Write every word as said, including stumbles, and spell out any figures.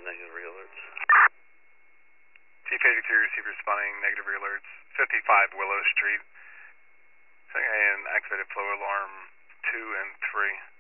negative re-alerts. Chief eighty-three receiver responding, negative re-alerts, fifty-five Willow Street. Second and activated flow alarm two and three.